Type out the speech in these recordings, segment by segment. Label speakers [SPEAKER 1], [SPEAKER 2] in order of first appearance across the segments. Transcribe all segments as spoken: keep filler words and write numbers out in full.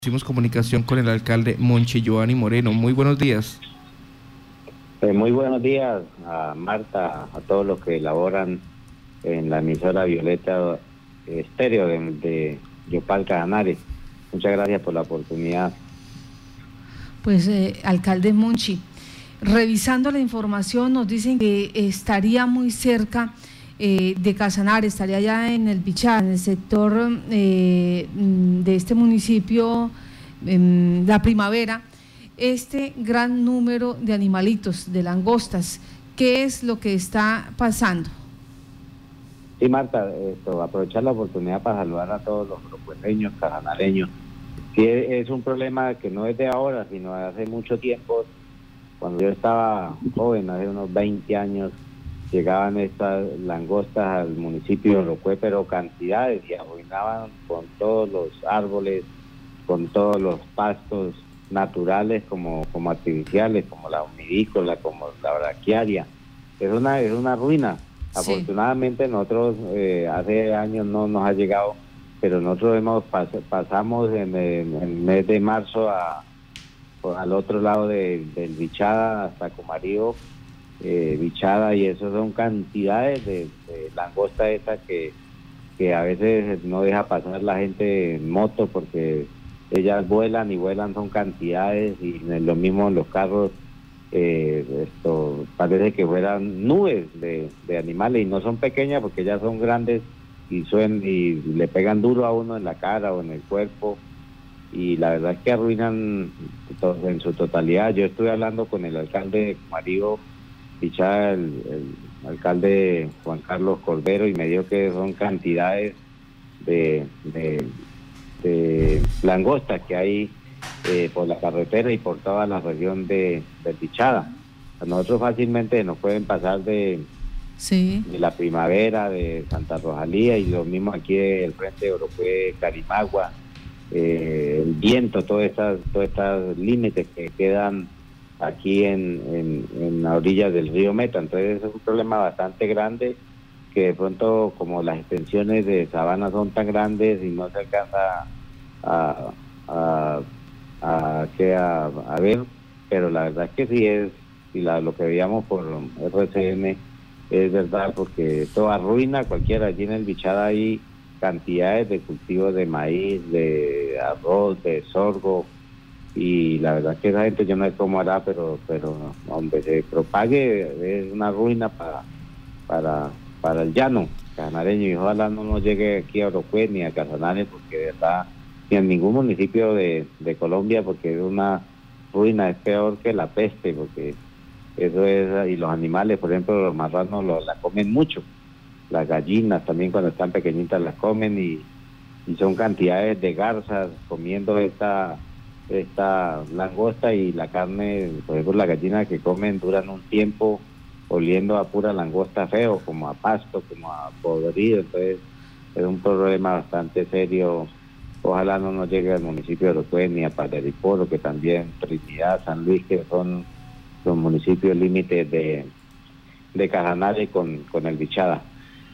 [SPEAKER 1] Hicimos comunicación con el alcalde Monchi Giovanni Moreno. Muy buenos días.
[SPEAKER 2] Eh, muy buenos días a Marta, a todos los que laboran en la emisora Violeta Estéreo de, de Yopal Casanare. Muchas gracias por la oportunidad.
[SPEAKER 3] Pues, eh, alcalde Monchi, revisando la información nos dicen que estaría muy cerca eh, de Casanare, estaría ya en el Bichada, en el sector eh, de este municipio, en La Primavera, este gran número de animalitos, de langostas. ¿Qué es lo que está pasando?
[SPEAKER 2] Sí, Marta, esto, aprovechar la oportunidad para saludar a todos los propueños, casanareños. Sí, es un problema que no es de ahora, sino de hace mucho tiempo. Cuando yo estaba joven, hace unos veinte años, llegaban estas langostas al municipio de Orocué, pero cantidades, y arruinaban con todos los árboles, con todos los pastos naturales como, como artificiales, como la humidícola, como la braquiaria. Es una, es una ruina. Sí. Afortunadamente nosotros eh, hace años no nos ha llegado, pero nosotros hemos pas, pasamos en el, en el mes de marzo a, al otro lado de, del Bichada hasta Comarío, eh, Bichada, y eso son cantidades de, de langosta esta que, que a veces no deja pasar la gente en moto porque ellas vuelan y vuelan, son cantidades, y lo mismo en los carros. Eh, esto parece que fueran nubes de, de animales, y no son pequeñas porque ellas son grandes y suenan y le pegan duro a uno en la cara o en el cuerpo, y la verdad es que arruinan en su totalidad. Yo estuve hablando con el alcalde de Comarío, Bichada, el, el alcalde Juan Carlos Cordero, y me dijo que son cantidades de, de, de langostas que hay eh, por la carretera y por toda la región de, de Bichada. A nosotros fácilmente nos pueden pasar de, sí. de La Primavera, de Santa Rosalía, y lo mismo aquí del frente de Orocué, Carimagua, eh, el Viento, todos estas, todos estos límites que quedan aquí en, en, en la orilla del río Meta. Entonces es un problema bastante grande, que de pronto, como las extensiones de sabana son tan grandes y no se alcanza a, a, a, a, a ver, pero la verdad es que sí es, y la, lo que veíamos por R C N es verdad, porque esto arruina cualquiera. Allí en el Bichada hay cantidades de cultivos de maíz, de arroz, de sorgo, y la verdad es que esa gente, yo no sé cómo hará, pero pero donde se propague es una ruina para para para el llano casanareño, y ojalá no nos llegue aquí a Orocué ni a Casanare, porque de verdad, ni en ningún municipio de, de Colombia, porque es una ruina, es peor que la peste, porque eso es. Y los animales, por ejemplo, los marranos lo, la comen mucho, las gallinas también cuando están pequeñitas las comen, y, y son cantidades de garzas comiendo esta esta langosta, y la carne, por ejemplo, la gallina que comen duran un tiempo oliendo a pura langosta feo, como a pasto, como a podrido. Entonces es un problema bastante serio. Ojalá no nos llegue al municipio de Orocué ni a Paleripolo, que también Trinidad, San Luis, que son los municipios límites de, de Casanare con, con el Bichada.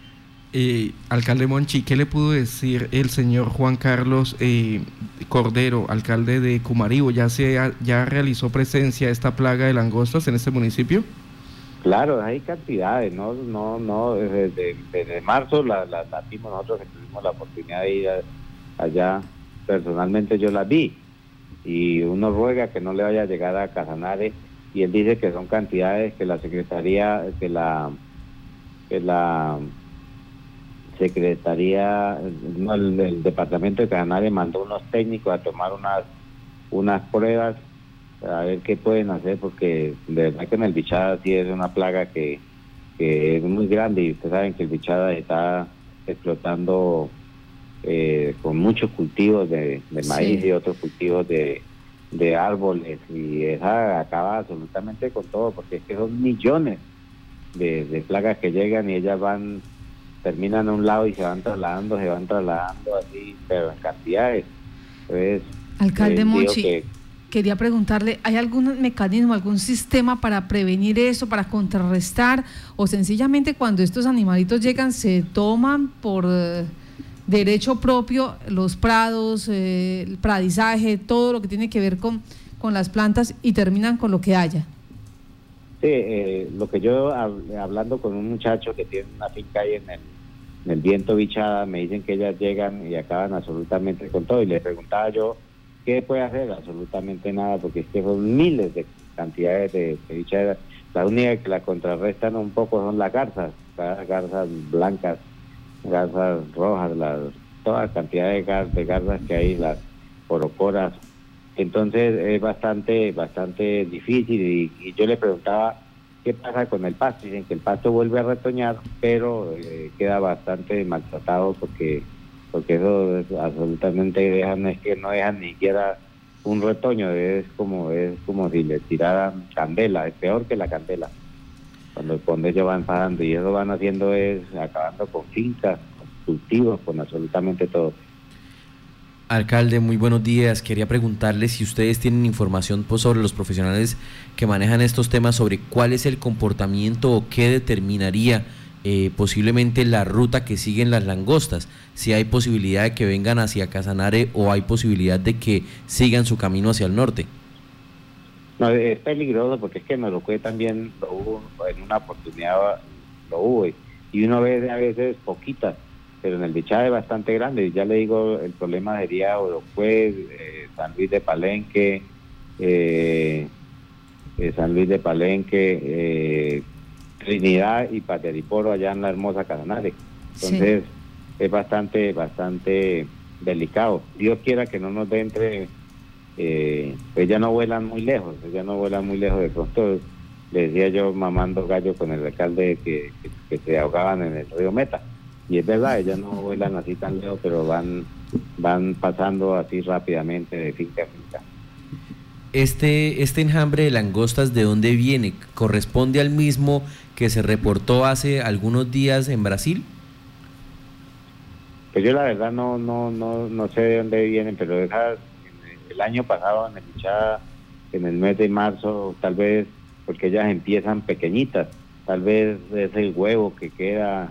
[SPEAKER 1] Eh, alcalde Monchi, ¿qué le pudo decir el señor Juan Carlos eh, Cordero, alcalde de Comarío? ¿Ya se ha, ya realizó presencia esta plaga de langostas en este municipio?
[SPEAKER 2] Claro, hay cantidades, no, no, no, desde, desde marzo la, la, la vimos nosotros, que tuvimos la oportunidad de ir a, allá. Personalmente yo las vi, y uno ruega que no le vaya a llegar a Casanare, y él dice que son cantidades que la Secretaría, que la, que la Secretaría, no, el, el Departamento de Casanare mandó unos técnicos a tomar unas, unas pruebas a ver qué pueden hacer, porque de verdad que en el Bichada sí es una plaga que, que es muy grande, y ustedes saben que el Bichada está explotando eh, con muchos cultivos de, de maíz, sí, y otros cultivos de, de árboles, y esa acaba absolutamente con todo, porque es que son millones de, de plagas que llegan, y ellas van, terminan a un lado y se van trasladando, se van trasladando así, pero en cantidades. Entonces,
[SPEAKER 3] alcalde
[SPEAKER 2] eh,
[SPEAKER 3] Monchi,
[SPEAKER 2] que,
[SPEAKER 3] quería preguntarle, ¿hay algún mecanismo, algún sistema para prevenir eso, para contrarrestar, o sencillamente cuando estos animalitos llegan se toman por derecho propio los prados, eh, el pradizaje, todo lo que tiene que ver con, con las plantas y terminan con lo que haya.
[SPEAKER 2] Sí, eh, lo que yo, hablando con un muchacho que tiene una finca ahí en el, en el Viento Bichada, me dicen que ellas llegan y acaban absolutamente con todo, y le preguntaba yo, ¿qué puede hacer? Absolutamente nada, porque es que son miles de cantidades de, de bichadas. La única que la contrarrestan un poco son las garzas, las garzas blancas, garzas rojas, las, toda cantidad de, gar, de garzas que hay, las orocoras. Entonces es bastante bastante difícil, y, y yo le preguntaba qué pasa con el pasto. Dicen que el pasto vuelve a retoñar, pero eh, queda bastante maltratado porque porque eso es absolutamente dejan, es que no dejan ni siquiera un retoño, es como es como si le tiraran candela, es peor que la candela cuando, cuando ellos van pasando, y eso van haciendo es acabando con fincas, con cultivos, con absolutamente todo.
[SPEAKER 4] Alcalde, muy buenos días. Quería preguntarle si ustedes tienen información pues, sobre los profesionales que manejan estos temas, sobre cuál es el comportamiento o qué determinaría eh, posiblemente la ruta que siguen las langostas, si hay posibilidad de que vengan hacia Casanare o hay posibilidad de que sigan su camino hacia el norte.
[SPEAKER 2] No, es peligroso porque es que en Orocué también lo hubo, en una oportunidad lo hubo, y uno ve a veces poquitas, pero en el Bichada es bastante grande. Ya le digo, el problema sería Orocué, eh, San Luis de Palenque, eh, eh, San Luis de Palenque, eh, Trinidad y Pateriporo allá en la hermosa Casanare. Entonces sí, es bastante, bastante delicado. Dios quiera que no nos dé entre, eh, pues ya no vuelan muy lejos, ya no vuelan muy lejos. De pronto le decía yo mamando gallo con el alcalde que, que, que se ahogaban en el río Meta. Y es verdad, ellas no vuelan así tan lejos, pero van van pasando así rápidamente de finca a finca.
[SPEAKER 4] Este, este enjambre de langostas, ¿de dónde viene? ¿Corresponde al mismo que se reportó hace algunos días en Brasil?
[SPEAKER 2] Pues yo la verdad no no no no sé de dónde vienen, pero esas, el año pasado en el Bichada, en el mes de marzo, tal vez, porque ellas empiezan pequeñitas, tal vez es el huevo que queda.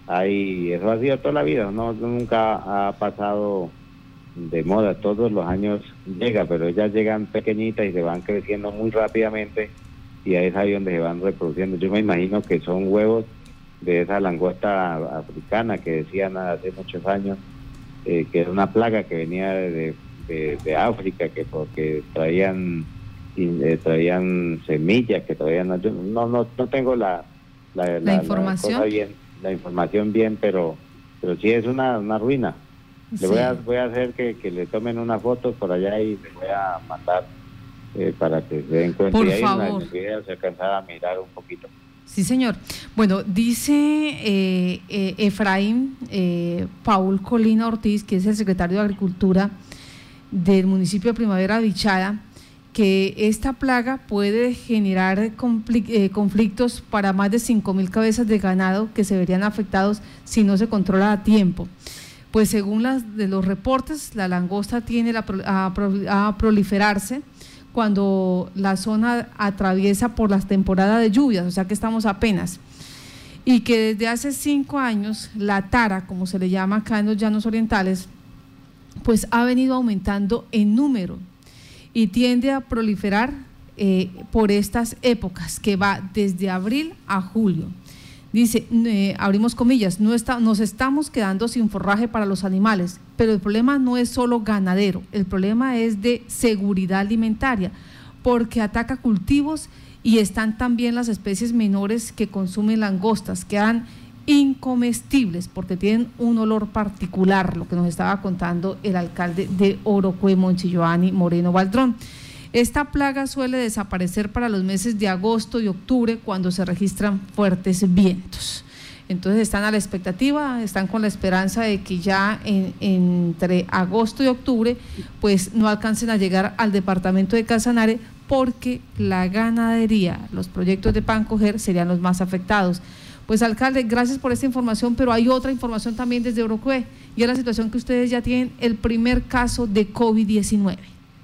[SPEAKER 2] Hay, eso ha sido toda la vida, no nunca ha pasado de moda, todos los años llega, pero ellas llegan pequeñitas y se van creciendo muy rápidamente, y ahí es ahí donde se van reproduciendo. Yo me imagino que son huevos de esa langosta africana que decían hace muchos años, eh, que era una plaga que venía de, de, de África, que porque traían eh, traían semillas, que traían, no no no tengo la la,
[SPEAKER 3] la,
[SPEAKER 2] la
[SPEAKER 3] información
[SPEAKER 2] la cosa bien la información bien, pero pero sí es una, una ruina. Sí. Le voy a voy a hacer que, que le tomen una foto por allá y le voy a mandar eh, para que se den cuenta.
[SPEAKER 3] Por
[SPEAKER 2] y ahí
[SPEAKER 3] favor.
[SPEAKER 2] en el video se alcanzaba a mirar un poquito.
[SPEAKER 3] Sí, señor. Bueno, dice eh, eh, Efraín eh, Paul Colina Ortiz, que es el secretario de Agricultura del municipio de Primavera Bichada, que esta plaga puede generar eh, conflictos para más de cinco mil cabezas de ganado que se verían afectados si no se controla a tiempo. Pues según las de los reportes, la langosta tiene la, a, a proliferarse cuando la zona atraviesa por las temporadas de lluvias, o sea que estamos apenas. Y que desde hace cinco años la tara, como se le llama acá en los llanos orientales, pues ha venido aumentando en número y tiende a proliferar eh, por estas épocas, que va desde abril a julio. Dice, eh, abrimos comillas, no está, nos estamos quedando sin forraje para los animales, pero el problema no es solo ganadero, el problema es de seguridad alimentaria, porque ataca cultivos y están también las especies menores que consumen langostas, quedan incomestibles porque tienen un olor particular, lo que nos estaba contando el alcalde de Orocué, Monchi Joanny Moreno Baldrón. Esta plaga suele desaparecer para los meses de agosto y octubre cuando se registran fuertes vientos. Entonces están a la expectativa, están con la esperanza de que ya en, entre agosto y octubre pues no alcancen a llegar al departamento de Casanare, porque la ganadería, los proyectos de Pancoger serían los más afectados. Pues alcalde, gracias por esta información, pero hay otra información también desde Orocué, y es la situación que ustedes ya tienen el primer caso de COVID diecinueve.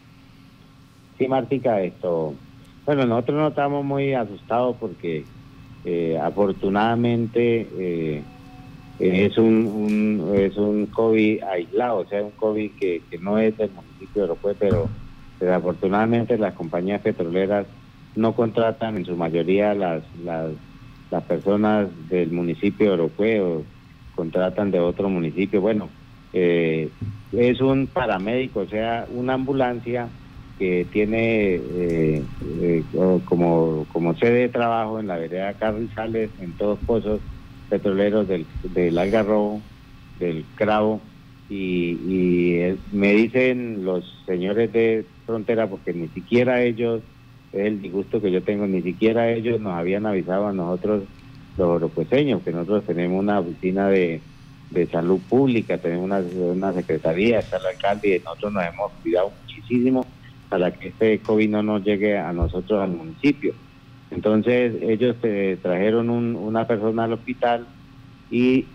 [SPEAKER 2] Sí, Martica, esto, bueno, nosotros no estamos muy asustados porque eh, afortunadamente eh, eh, es un, un es un COVID aislado, o sea, un COVID que, que no es del municipio de Oropue, pero desafortunadamente las compañías petroleras no contratan en su mayoría las las, las personas del municipio de Oropue, o contratan de otro municipio. Bueno, eh, es un paramédico, o sea, una ambulancia que tiene eh, eh, como, como sede de trabajo en la vereda Carrizales, en todos pozos petroleros del, del Algarrobo, del Cravo, y, y eh, me dicen los señores de Frontera, porque ni siquiera ellos, es el disgusto que yo tengo, ni siquiera ellos nos habían avisado a nosotros los oropueseños, que nosotros tenemos una oficina de, de salud pública, tenemos una, una secretaría, está el alcalde, y nosotros nos hemos cuidado muchísimo para que este COVID no nos llegue a nosotros al municipio. Entonces ellos eh, trajeron un, una persona al hospital y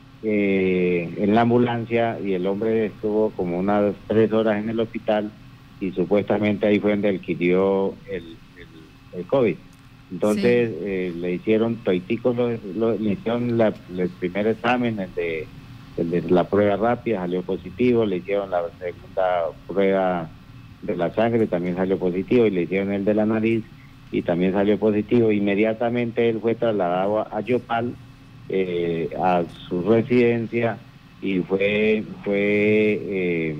[SPEAKER 2] eh, en la ambulancia, y el hombre estuvo como unas tres horas en el hospital, y supuestamente ahí fue donde adquirió el, el, el COVID. Entonces sí. eh, le hicieron toiticos, lo, lo, le hicieron la, el primer examen, el de, el de la prueba rápida, salió positivo, le hicieron la segunda prueba de la sangre, también salió positivo, y le hicieron el de la nariz y también salió positivo. Inmediatamente él fue trasladado a Yopal, eh, a su residencia, y fue fue eh,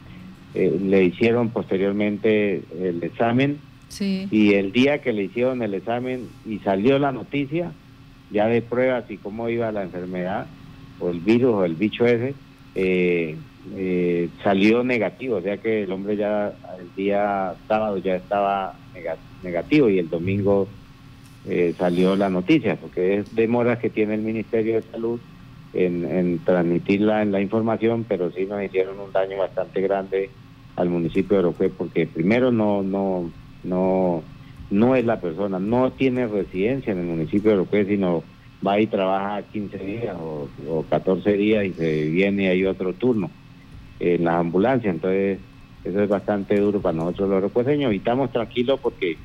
[SPEAKER 2] eh, le hicieron posteriormente el examen, sí. Y el día que le hicieron el examen y salió la noticia ya de pruebas y cómo iba la enfermedad o el virus o el bicho ese, eh, Eh, salió negativo, o sea que el hombre ya el día sábado ya estaba negativo, y el domingo eh, salió la noticia, porque es demoras que tiene el Ministerio de Salud en, en transmitirla en la información, pero sí nos hicieron un daño bastante grande al municipio de Oropue, porque primero no no no no es la persona, no tiene residencia en el municipio de Oropue, sino va y trabaja quince días o, o catorce días y se viene y hay otro turno en las ambulancias. Entonces eso es bastante duro para nosotros los oropueseños, y estamos tranquilos porque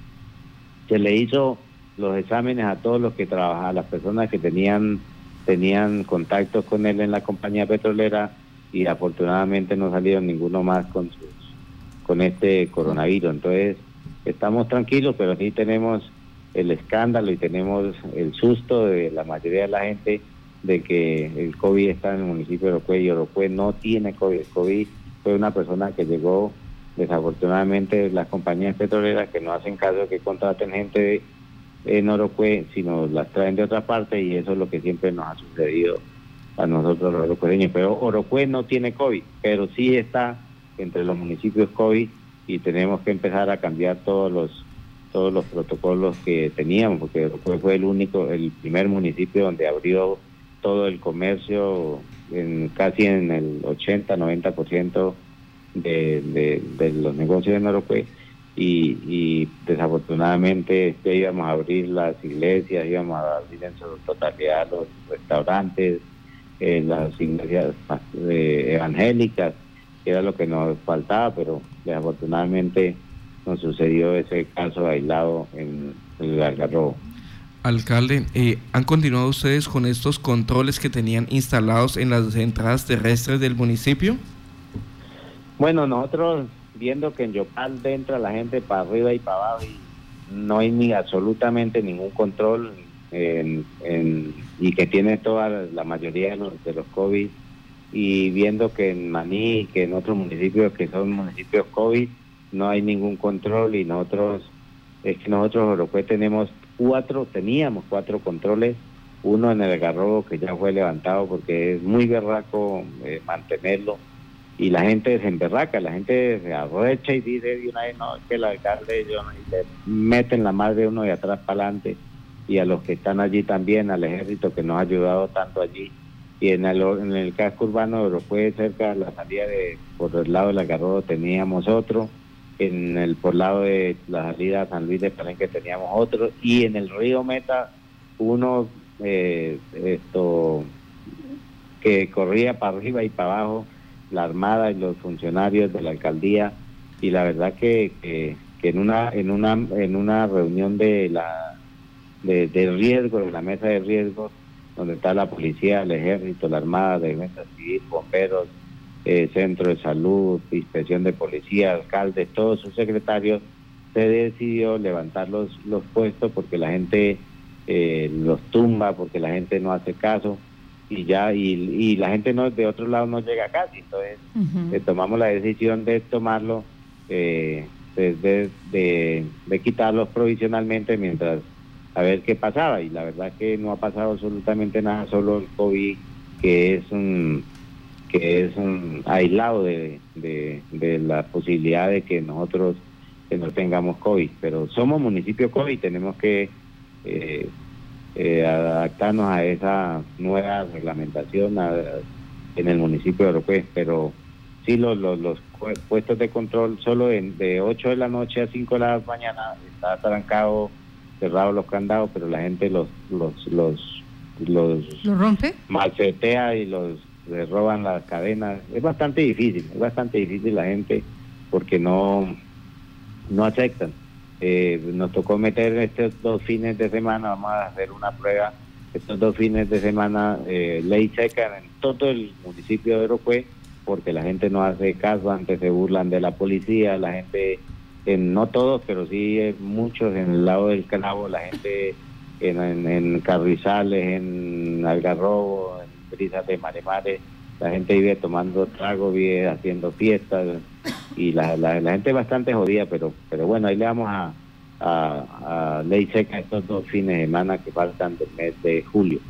[SPEAKER 2] se le hizo los exámenes a todos los que trabajan, a las personas que tenían tenían contactos con él en la compañía petrolera, y afortunadamente no salieron ninguno más con sus con este coronavirus. Entonces estamos tranquilos, pero sí tenemos el escándalo y tenemos el susto de la mayoría de la gente de que el COVID está en el municipio de Oropue, y Oropue no tiene COVID. El COVID fue una persona que llegó, desafortunadamente, las compañías petroleras que no hacen caso que contraten gente en Oropue, sino las traen de otra parte, y eso es lo que siempre nos ha sucedido a nosotros los oropueños. Pero Oropue no tiene COVID, pero sí está entre los municipios COVID, y tenemos que empezar a cambiar todos los todos los protocolos que teníamos, porque Oropue fue el único, el primer municipio donde abrió todo el comercio, en casi en el ochenta, noventa por ciento de, de, de los negocios en Oropue, y, y desafortunadamente ya íbamos a abrir las iglesias, íbamos a abrir en su totalidad los restaurantes, eh, las iglesias eh, evangélicas, que era lo que nos faltaba, pero desafortunadamente nos sucedió ese caso aislado en el Algarrobo.
[SPEAKER 1] Alcalde, eh, ¿han continuado ustedes con estos controles que tenían instalados en las entradas terrestres del municipio?
[SPEAKER 2] Bueno, nosotros viendo que en Yopal entra la gente para arriba y para abajo y no hay ni absolutamente ningún control, en, en, y que tiene toda la mayoría de los, de los COVID, y viendo que en Maní y que en otros municipios que son municipios COVID no hay ningún control, y nosotros, es que nosotros Oropue tenemos cuatro, teníamos cuatro controles, uno en el Algarrobo que ya fue levantado porque es muy berraco eh, mantenerlo, y la gente se emberraca, la gente se arrecha y dice de una vez, no, es que el alcalde, yo, y le meten la madre uno de atrás para adelante, y a los que están allí también, al ejército que nos ha ayudado tanto allí, y en el, en el casco urbano de Oropue, cerca de la salida de, por el lado del Algarrobo teníamos otro, en el por lado de la salida a San Luis de Palenque teníamos otro, y en el río Meta uno eh, esto que corría para arriba y para abajo, la Armada y los funcionarios de la alcaldía, y la verdad que, que, que en una en una en una reunión de la de, de riesgo, de la mesa de riesgo, donde está la policía, el ejército, la armada, defensa civil, bomberos, eh, centro de salud, inspección de policía, alcaldes, todos sus secretarios, se decidió levantar los, los puestos porque la gente eh, los tumba, porque la gente no hace caso y ya y, y la gente no de otro lado no llega casi, entonces uh-huh. eh, tomamos la decisión de tomarlo, eh, de, de, de, de quitarlos provisionalmente mientras a ver qué pasaba, y la verdad es que no ha pasado absolutamente nada, solo el COVID, que es un que es un aislado de, de, de la posibilidad de que nosotros que no tengamos COVID, pero somos municipio COVID, tenemos que eh, eh, adaptarnos a esa nueva reglamentación a, en el municipio de Oropé, pero sí los, los, los puestos de control solo en, de ocho de la noche a cinco de la mañana está trancado, cerrados los candados, pero la gente los los los los
[SPEAKER 3] ¿Lo rompe?
[SPEAKER 2] Malsetea y los les roban las cadenas. Es bastante difícil, es bastante difícil la gente porque no no aceptan. Eh, nos tocó meter estos dos fines de semana, vamos a hacer una prueba, estos dos fines de semana, eh, ley seca en todo el municipio de Oropé, porque la gente no hace caso, antes se burlan de la policía, la gente, en, no todos, pero sí eh, muchos en el lado del Cravo, la gente en, en, en Carrizales, en Algarrobo, en Brisas de Maremare, la gente vive tomando trago, vive haciendo fiestas, y la, la, la gente es bastante jodida, pero pero bueno, ahí le vamos a, a, a ley seca estos dos fines de semana que faltan del mes de julio.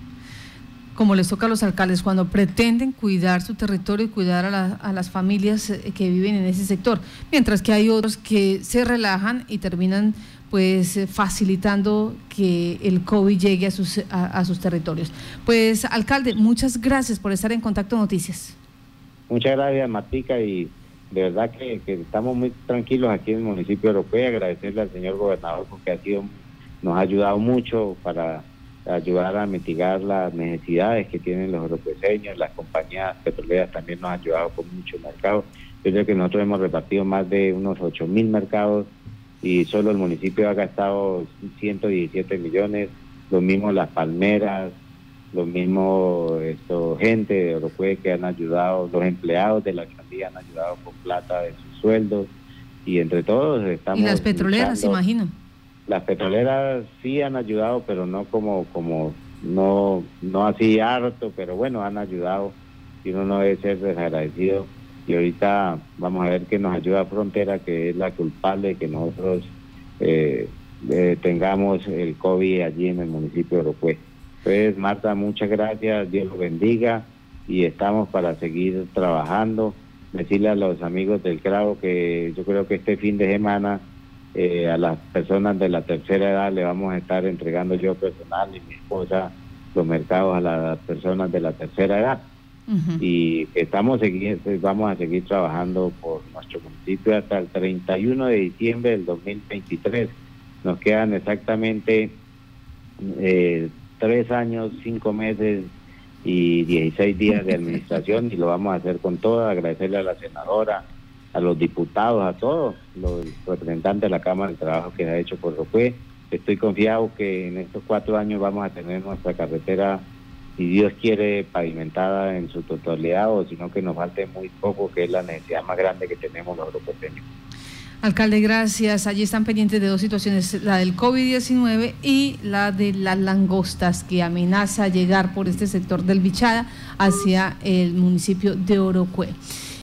[SPEAKER 3] Como les toca a los alcaldes cuando pretenden cuidar su territorio y cuidar a, la, a las familias que viven en ese sector, mientras que hay otros que se relajan y terminan pues facilitando que el COVID llegue a sus, a, a sus territorios. Pues alcalde, muchas gracias por estar en Contacto Noticias.
[SPEAKER 2] Muchas gracias, Matica, y de verdad que, que estamos muy tranquilos aquí en el municipio de Oropé. Agradecerle al señor gobernador porque ha sido, nos ha ayudado mucho para ayudar a mitigar las necesidades que tienen los oropeseños. Las compañías petroleras también nos han ayudado con muchos mercados. Yo creo que nosotros hemos repartido más de unos ocho mil mercados y solo el municipio ha gastado ciento diecisiete millones, lo mismo Las Palmeras, lo mismo esto, gente de Oropé que han ayudado, los empleados de la alcaldía han ayudado con plata de sus sueldos, y entre todos estamos...
[SPEAKER 3] Y las petroleras,
[SPEAKER 2] luchando.
[SPEAKER 3] imagino.
[SPEAKER 2] Las petroleras sí han ayudado, pero no como, como no, no así harto, pero bueno, han ayudado, y uno no debe ser desagradecido. Y ahorita vamos a ver que nos ayuda Frontera, que es la culpable de que nosotros eh, eh, tengamos el COVID allí en el municipio de Oropé. Pues Marta, muchas gracias, Dios los bendiga, y estamos para seguir trabajando. Decirle a los amigos del Cravo que yo creo que este fin de semana eh, a las personas de la tercera edad le vamos a estar entregando yo personal y mi esposa los mercados a las personas de la tercera edad. Uh-huh. Y estamos seguir, vamos a seguir trabajando por nuestro municipio hasta el treinta y uno de diciembre del dos mil veintitrés. Nos quedan exactamente eh, tres años, cinco meses y dieciséis días de administración, y lo vamos a hacer con todo. Agradecerle a la senadora, a los diputados, a todos los representantes de la Cámara de Trabajo que ha hecho por Oropé. Estoy confiado que en estos cuatro años vamos a tener nuestra carretera, si Dios quiere, pavimentada en su totalidad, o sino que nos falte muy poco, que es la necesidad más grande que tenemos los oropeseños.
[SPEAKER 3] Alcalde, gracias. Allí están pendientes de dos situaciones, la del COVID diecinueve y la de las langostas, que amenaza llegar por este sector del Bichada hacia el municipio de Orocue.